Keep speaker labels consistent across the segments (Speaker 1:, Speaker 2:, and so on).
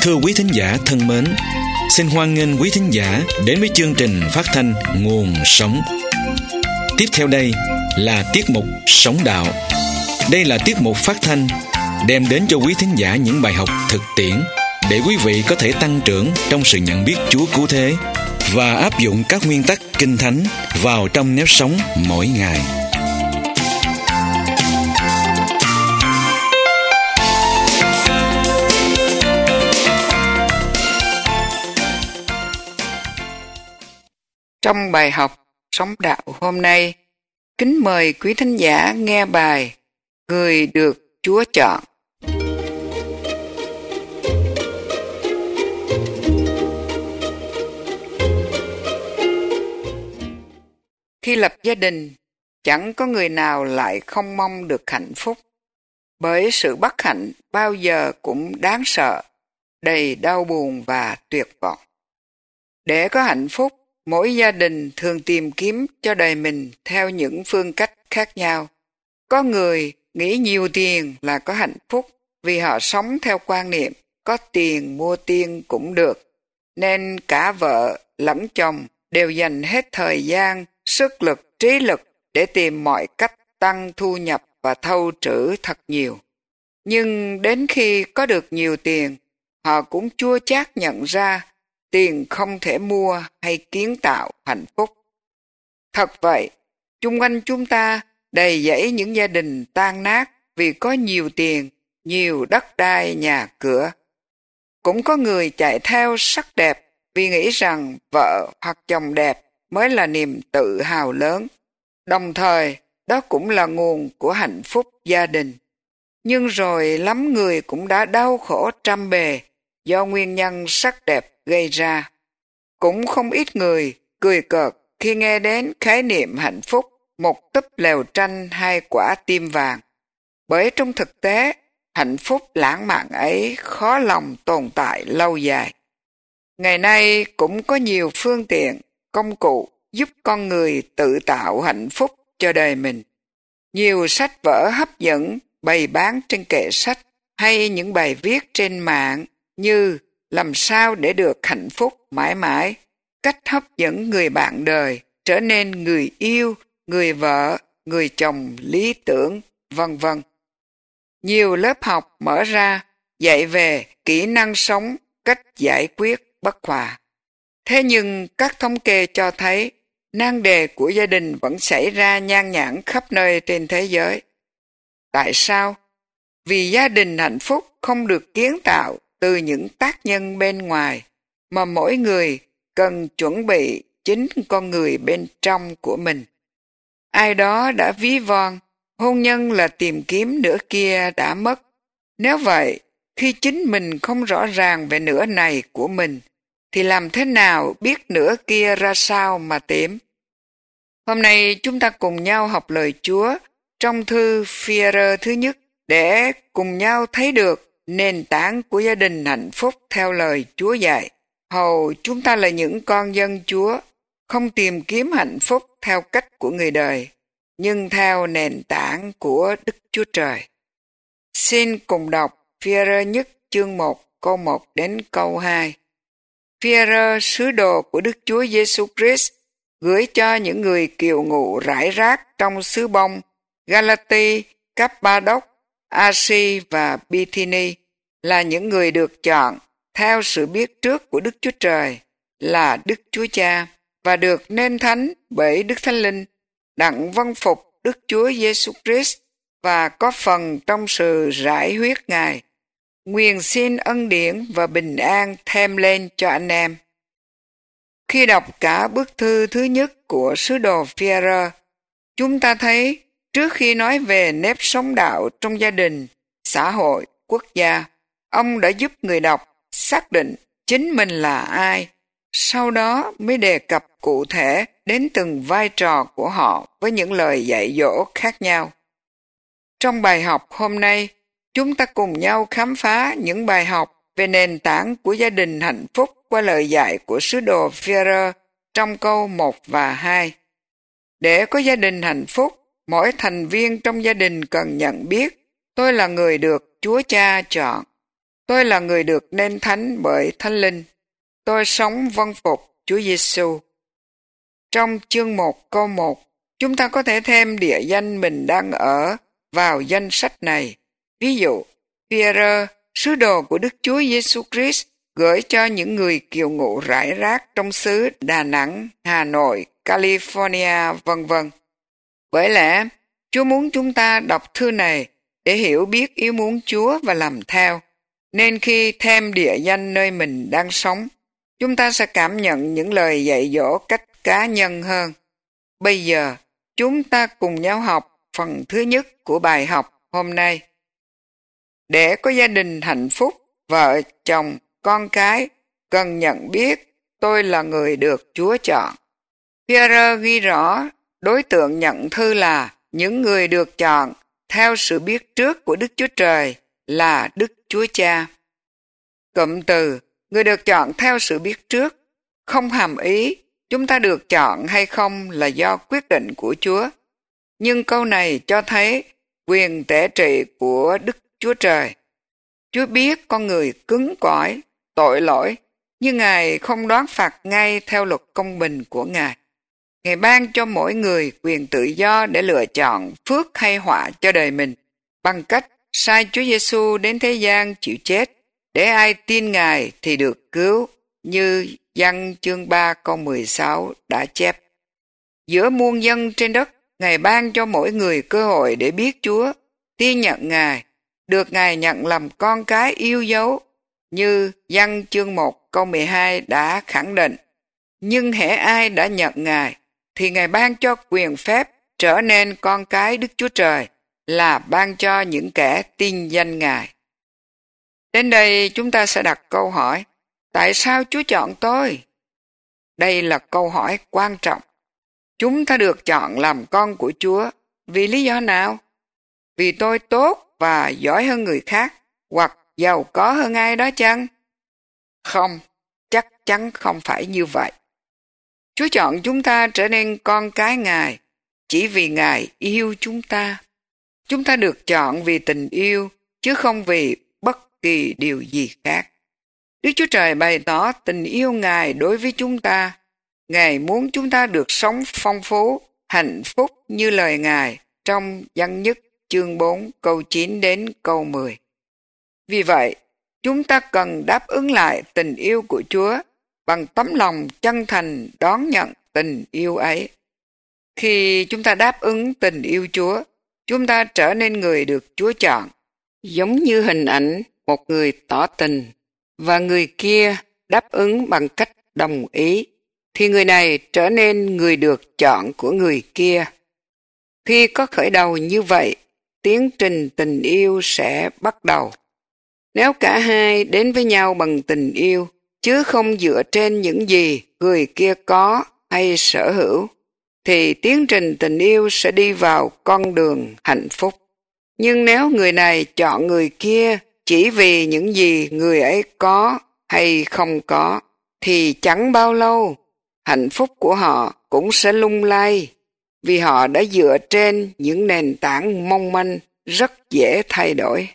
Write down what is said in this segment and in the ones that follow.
Speaker 1: Thưa quý thính giả thân mến, xin hoan nghênh quý thính giả đến với chương trình phát thanh Nguồn Sống. Tiếp theo đây là tiết mục Sống Đạo. Đây là tiết mục phát thanh đem đến cho quý thính giả những bài học thực tiễn để quý vị có thể tăng trưởng trong sự nhận biết Chúa cứu thế và áp dụng các nguyên tắc Kinh Thánh vào trong nếp sống mỗi ngày.
Speaker 2: Trong bài học Sống Đạo hôm nay, kính mời quý thính giả nghe bài Người được Chúa chọn. Khi lập gia đình, chẳng có người nào lại không mong được hạnh phúc, bởi sự bất hạnh bao giờ cũng đáng sợ, đầy đau buồn và tuyệt vọng. Để có hạnh phúc, mỗi gia đình thường tìm kiếm cho đời mình theo những phương cách khác nhau. Có người nghĩ nhiều tiền là có hạnh phúc vì họ sống theo quan niệm có tiền mua tiên cũng được, nên cả vợ lẫn chồng đều dành hết thời gian, sức lực, trí lực để tìm mọi cách tăng thu nhập và thâu trữ thật nhiều. Nhưng đến khi có được nhiều tiền, họ cũng chua chát nhận ra tiền không thể mua hay kiến tạo hạnh phúc. Thật vậy, chung quanh chúng ta đầy dẫy những gia đình tan nát vì có nhiều tiền, nhiều đất đai, nhà cửa. Cũng có người chạy theo sắc đẹp vì nghĩ rằng vợ hoặc chồng đẹp mới là niềm tự hào lớn. Đồng thời, đó cũng là nguồn của hạnh phúc gia đình. Nhưng rồi lắm người cũng đã đau khổ trăm bề do nguyên nhân sắc đẹp gây ra. Cũng không ít người cười cợt khi nghe đến khái niệm hạnh phúc một túp lều tranh hai quả tim vàng. Bởi trong thực tế, hạnh phúc lãng mạn ấy khó lòng tồn tại lâu dài. Ngày nay cũng có nhiều phương tiện, công cụ giúp con người tự tạo hạnh phúc cho đời mình. Nhiều sách vở hấp dẫn bày bán trên kệ sách hay những bài viết trên mạng như làm sao để được hạnh phúc mãi mãi, cách hấp dẫn người bạn đời, trở nên người yêu, người vợ, người chồng lý tưởng, vân vân. Nhiều lớp học mở ra dạy về kỹ năng sống, cách giải quyết bất hòa. Thế nhưng các thống kê cho thấy nan đề của gia đình vẫn xảy ra nhan nhản khắp nơi trên thế giới. Tại sao? Vì gia đình hạnh phúc không được kiến tạo từ những tác nhân bên ngoài, mà mỗi người cần chuẩn bị chính con người bên trong của mình. Ai đó đã ví von, hôn nhân là tìm kiếm nửa kia đã mất. Nếu vậy, khi chính mình không rõ ràng về nửa này của mình, thì làm thế nào biết nửa kia ra sao mà tìm? Hôm nay chúng ta cùng nhau học lời Chúa trong thư Phi-e-rơ thứ nhất để cùng nhau thấy được nền tảng của gia đình hạnh phúc theo lời Chúa dạy. Hầu chúng ta là những con dân Chúa, không tìm kiếm hạnh phúc theo cách của người đời, nhưng theo nền tảng của Đức Chúa Trời. Xin cùng đọc Phi-e-rơ nhất chương 1 câu 1 đến câu 2. Phi-e-rơ, sứ đồ của Đức Chúa Giêsu Christ, gửi cho những người kiều ngụ rải rác trong xứ Bông, Galati, Cappadoc, Asi và Bithyni, là những người được chọn theo sự biết trước của Đức Chúa Trời là Đức Chúa Cha và được nên thánh bởi Đức Thánh Linh, đặng vâng phục Đức Chúa Giêsu Christ và có phần trong sự rải huyết Ngài. Nguyện xin ân điển và bình an thêm lên cho anh em. Khi đọc cả bức thư thứ nhất của sứ đồ Phi-e-rơ, chúng ta thấy trước khi nói về nếp sống đạo trong gia đình, xã hội, quốc gia, ông đã giúp người đọc xác định chính mình là ai, sau đó mới đề cập cụ thể đến từng vai trò của họ với những lời dạy dỗ khác nhau. Trong bài học hôm nay, chúng ta cùng nhau khám phá những bài học về nền tảng của gia đình hạnh phúc qua lời dạy của sứ đồ Phi-e-rơ trong câu 1 và 2. Để có gia đình hạnh phúc, mỗi thành viên trong gia đình cần nhận biết tôi là người được Chúa Cha chọn. Tôi là người được nên thánh bởi Thánh Linh. Tôi sống vâng phục Chúa Giêsu. Trong chương 1 câu 1, chúng ta có thể thêm địa danh mình đang ở vào danh sách này. Ví dụ, Phi-e-rơ, sứ đồ của Đức Chúa Giêsu Christ, gửi cho những người kiều ngụ rải rác trong xứ Đà Nẵng, Hà Nội, California, vân vân. Bởi lẽ, Chúa muốn chúng ta đọc thư này để hiểu biết ý muốn Chúa và làm theo. Nên khi thêm địa danh nơi mình đang sống, chúng ta sẽ cảm nhận những lời dạy dỗ cách cá nhân hơn. Bây giờ, chúng ta cùng nhau học phần thứ nhất của bài học hôm nay. Để có gia đình hạnh phúc, vợ, chồng, con cái cần nhận biết tôi là người được Chúa chọn. Phi-e-rơ ghi rõ đối tượng nhận thư là những người được chọn theo sự biết trước của Đức Chúa Trời là Đức Chúa Cha. Cụm từ người được chọn theo sự biết trước không hàm ý chúng ta được chọn hay không là do quyết định của Chúa. Nhưng câu này cho thấy quyền tể trị của Đức Chúa Trời. Chúa biết con người cứng cỏi, tội lỗi, nhưng Ngài không đoán phạt ngay theo luật công bình của Ngài. Ngài ban cho mỗi người quyền tự do để lựa chọn phước hay họa cho đời mình, bằng cách sai Chúa Giêsu đến thế gian chịu chết, để ai tin Ngài thì được cứu, như Giăng chương 3 câu 16 đã chép. Giữa muôn dân trên đất, Ngài ban cho mỗi người cơ hội để biết Chúa, tin nhận Ngài, được Ngài nhận làm con cái yêu dấu, như Giăng chương 1 câu 12 đã khẳng định. Nhưng hễ ai đã nhận Ngài, thì Ngài ban cho quyền phép trở nên con cái Đức Chúa Trời, là ban cho những kẻ tin danh Ngài. Đến đây chúng ta sẽ đặt câu hỏi, tại sao Chúa chọn tôi? Đây là câu hỏi quan trọng. Chúng ta được chọn làm con của Chúa vì lý do nào? Vì tôi tốt và giỏi hơn người khác, hoặc giàu có hơn ai đó chăng? Không, chắc chắn không phải như vậy. Chúa chọn chúng ta trở nên con cái Ngài chỉ vì Ngài yêu chúng ta. Chúng ta được chọn vì tình yêu, chứ không vì bất kỳ điều gì khác. Đức Chúa Trời bày tỏ tình yêu Ngài đối với chúng ta. Ngài muốn chúng ta được sống phong phú, hạnh phúc như lời Ngài trong Giăng nhất chương 4 câu 9 đến câu 10. Vì vậy, chúng ta cần đáp ứng lại tình yêu của Chúa bằng tấm lòng chân thành đón nhận tình yêu ấy. Khi chúng ta đáp ứng tình yêu Chúa, chúng ta trở nên người được Chúa chọn, giống như hình ảnh một người tỏ tình, và người kia đáp ứng bằng cách đồng ý, thì người này trở nên người được chọn của người kia. Khi có khởi đầu như vậy, tiến trình tình yêu sẽ bắt đầu. Nếu cả hai đến với nhau bằng tình yêu, chứ không dựa trên những gì người kia có hay sở hữu, thì tiến trình tình yêu sẽ đi vào con đường hạnh phúc. Nhưng nếu người này chọn người kia chỉ vì những gì người ấy có hay không có, thì chẳng bao lâu hạnh phúc của họ cũng sẽ lung lay, vì họ đã dựa trên những nền tảng mong manh rất dễ thay đổi.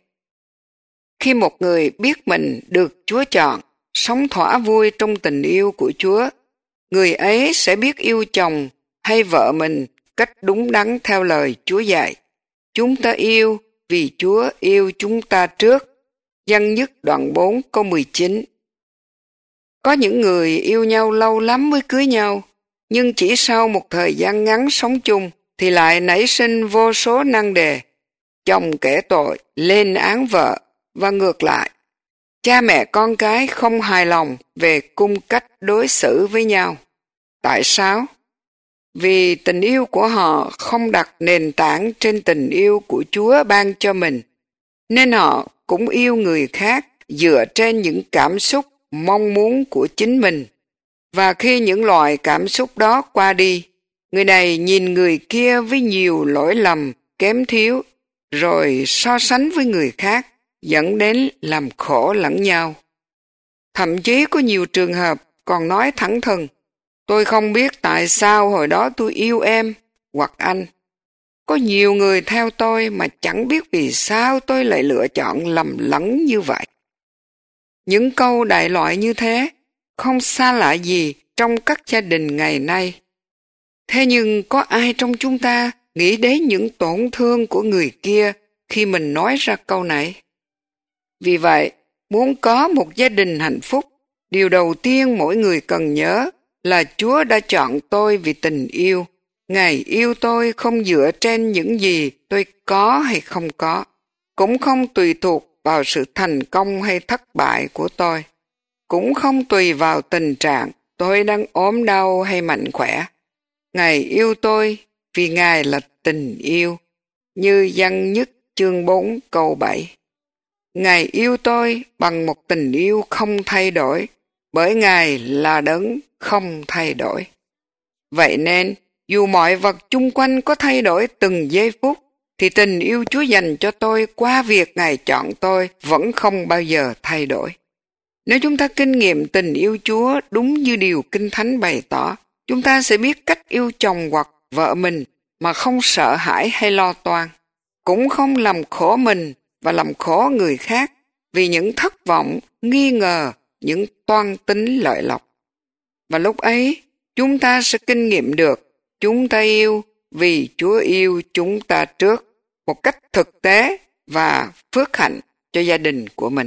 Speaker 2: Khi một người biết mình được Chúa chọn, sống thỏa vui trong tình yêu của Chúa, người ấy sẽ biết yêu chồng hay vợ mình cách đúng đắn theo lời Chúa dạy. Chúng ta yêu vì Chúa yêu chúng ta trước. Giăng nhất đoạn 4 câu 19. Có những người yêu nhau lâu lắm mới cưới nhau, nhưng chỉ sau một thời gian ngắn sống chung thì lại nảy sinh vô số nan đề. Chồng kể tội, lên án vợ, và ngược lại. Cha mẹ con cái không hài lòng về cung cách đối xử với nhau. Tại sao? Vì tình yêu của họ không đặt nền tảng trên tình yêu của Chúa ban cho mình, nên họ cũng yêu người khác dựa trên những cảm xúc, mong muốn của chính mình. Và khi những loại cảm xúc đó qua đi, người này nhìn người kia với nhiều lỗi lầm, kém thiếu, rồi so sánh với người khác, dẫn đến làm khổ lẫn nhau. Thậm chí có nhiều trường hợp còn nói thẳng thừng, tôi không biết tại sao hồi đó tôi yêu em hoặc anh. Có nhiều người theo tôi mà chẳng biết vì sao tôi lại lựa chọn lầm lẫn như vậy. Những câu đại loại như thế không xa lạ gì trong các gia đình ngày nay. Thế nhưng có ai trong chúng ta nghĩ đến những tổn thương của người kia khi mình nói ra câu này? Vì vậy, muốn có một gia đình hạnh phúc, điều đầu tiên mỗi người cần nhớ là Chúa đã chọn tôi vì tình yêu. Ngài yêu tôi không dựa trên những gì tôi có hay không có, cũng không tùy thuộc vào sự thành công hay thất bại của tôi, cũng không tùy vào tình trạng tôi đang ốm đau hay mạnh khỏe. Ngài yêu tôi vì Ngài là tình yêu, như Giăng nhất chương 4 câu 7. Ngài yêu tôi bằng một tình yêu không thay đổi, bởi Ngài là đấng không thay đổi. Vậy nên, dù mọi vật chung quanh có thay đổi từng giây phút, thì tình yêu Chúa dành cho tôi qua việc Ngài chọn tôi vẫn không bao giờ thay đổi. Nếu chúng ta kinh nghiệm tình yêu Chúa đúng như điều Kinh Thánh bày tỏ, chúng ta sẽ biết cách yêu chồng hoặc vợ mình mà không sợ hãi hay lo toan, cũng không làm khổ mình và làm khổ người khác vì những thất vọng, nghi ngờ, những toan tính lợi lộc. Và lúc ấy, chúng ta sẽ kinh nghiệm được chúng ta yêu vì Chúa yêu chúng ta trước, một cách thực tế và phước hạnh cho gia đình của mình.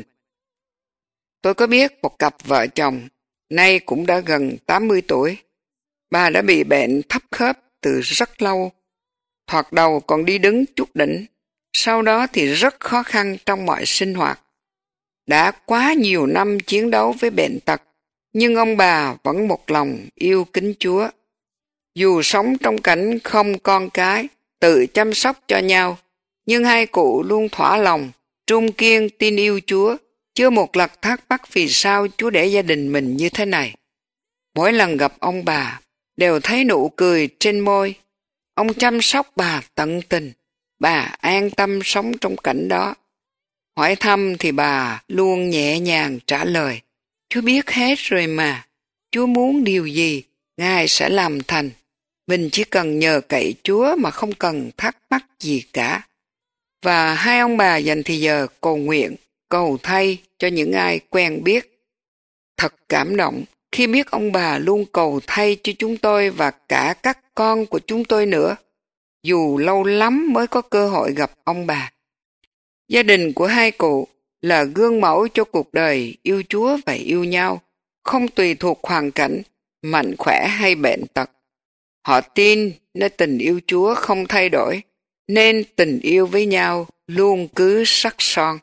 Speaker 2: Tôi có biết một cặp vợ chồng, nay cũng đã gần 80 tuổi. Bà đã bị bệnh thấp khớp từ rất lâu. Thoạt đầu còn đi đứng chút đỉnh, sau đó thì rất khó khăn trong mọi sinh hoạt. Đã quá nhiều năm chiến đấu với bệnh tật, nhưng ông bà vẫn một lòng yêu kính Chúa. Dù sống trong cảnh không con cái, tự chăm sóc cho nhau, nhưng hai cụ luôn thỏa lòng, trung kiên tin yêu Chúa, chưa một lần thắc mắc vì sao Chúa để gia đình mình như thế này. Mỗi lần gặp ông bà, đều thấy nụ cười trên môi. Ông chăm sóc bà tận tình, bà an tâm sống trong cảnh đó. Hỏi thăm thì bà luôn nhẹ nhàng trả lời, Chúa biết hết rồi mà, Chúa muốn điều gì, Ngài sẽ làm thành. Mình chỉ cần nhờ cậy Chúa mà không cần thắc mắc gì cả. Và hai ông bà dành thời giờ cầu nguyện, cầu thay cho những ai quen biết. Thật cảm động khi biết ông bà luôn cầu thay cho chúng tôi và cả các con của chúng tôi nữa, dù lâu lắm mới có cơ hội gặp ông bà. Gia đình của hai cụ là gương mẫu cho cuộc đời yêu Chúa và yêu nhau, không tùy thuộc hoàn cảnh, mạnh khỏe hay bệnh tật. Họ tin nơi tình yêu Chúa không thay đổi, nên tình yêu với nhau luôn cứ sắc son.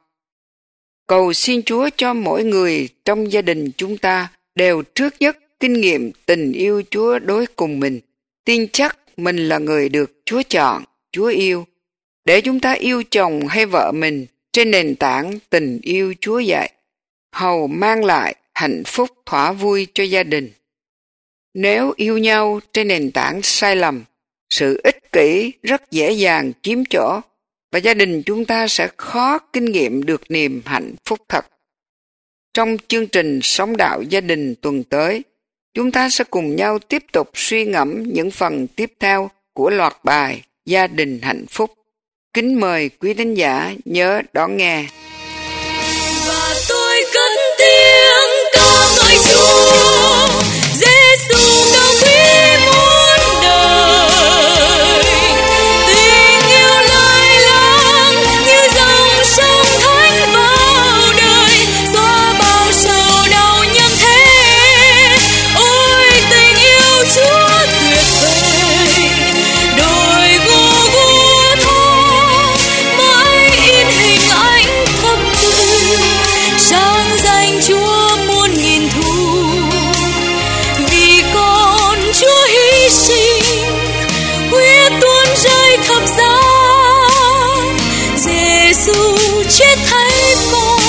Speaker 2: Cầu xin Chúa cho mỗi người trong gia đình chúng ta đều trước nhất kinh nghiệm tình yêu Chúa đối cùng mình, tin chắc mình là người được Chúa chọn, Chúa yêu, để chúng ta yêu chồng hay vợ mình trên nền tảng tình yêu Chúa dạy, hầu mang lại hạnh phúc thỏa vui cho gia đình. Nếu yêu nhau trên nền tảng sai lầm, sự ích kỷ rất dễ dàng chiếm chỗ và gia đình chúng ta sẽ khó kinh nghiệm được niềm hạnh phúc thật. Trong chương trình Sống Đạo Gia Đình tuần tới, chúng ta sẽ cùng nhau tiếp tục suy ngẫm những phần tiếp theo của loạt bài Gia Đình Hạnh Phúc. Kính mời quý thính giả nhớ đón nghe.
Speaker 3: Và tôi cất tiếng ca ngợi Chúa, Giêsu cao quý muôn đời. Tình yêu lai láng như dòng sông thánh vào đời, xóa bao sầu đau nhân thế. Ôi tình yêu Chúa tuyệt vời, đôi vô vua thó mãi in hình ảnh thâm tình, sáng danh Chúa muôn nghìn thu. Vì con Chúa hy sinh, huyết tuôn rơi khắp giá, Giêsu chết thay con.